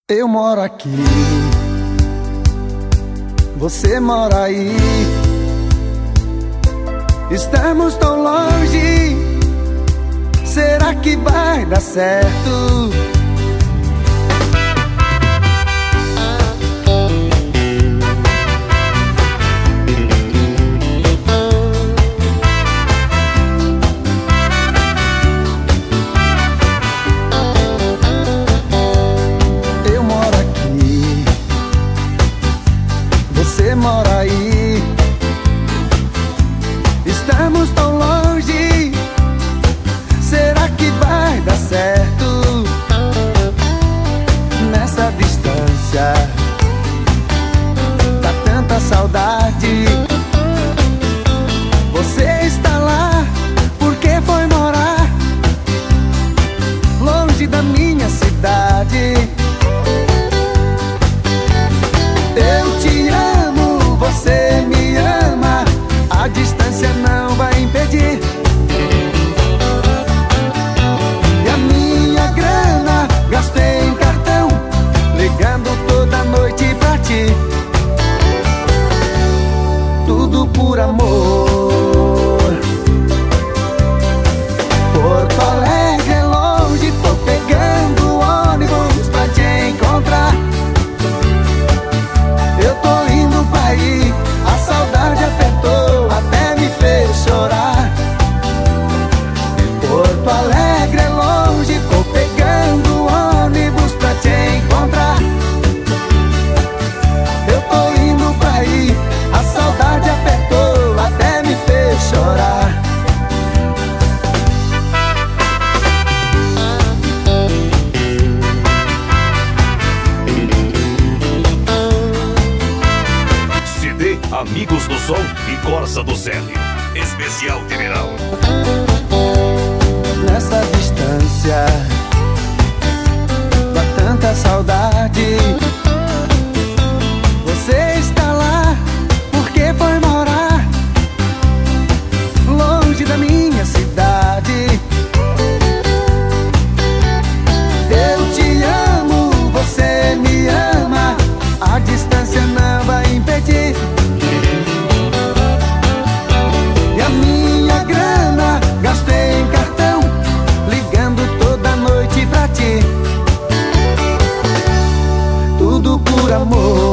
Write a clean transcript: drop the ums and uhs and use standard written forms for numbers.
Eu moro aqui, você mora aí. Estamos tão longe, será que vai dar certo? Eu moro aqui, você mora aí. Estamos tão longe, será que vai dar certo? Nessa distância, dá tanta saudade. Você está lá, porque foi morar longe da minha cidade. Eu te amo, você me ama, a distância não vai impedir. E a minha grana gastei em cartão, ligando toda noite pra ti. Tudo por amor. Porto Alegre é longe, tô pegando ônibus pra te encontrar. Eu tô indo pra aí, a saudade apertou, até me fez chorar. Porto Alegre é longe, tô pegando ônibus pra te encontrar. Eu tô indo pra aí, a saudade apertou, até me fez chorar. CD Amigos do Som e Corsa do Célio. Especial General. Nessa distância, dá tanta saudade. Você está lá, porque foi morar longe da minha cidade. Eu te amo, você me ama, a distância não vai impedir. E a minha grana gastei em cartão, ligando toda noite pra ti. Tudo por amor.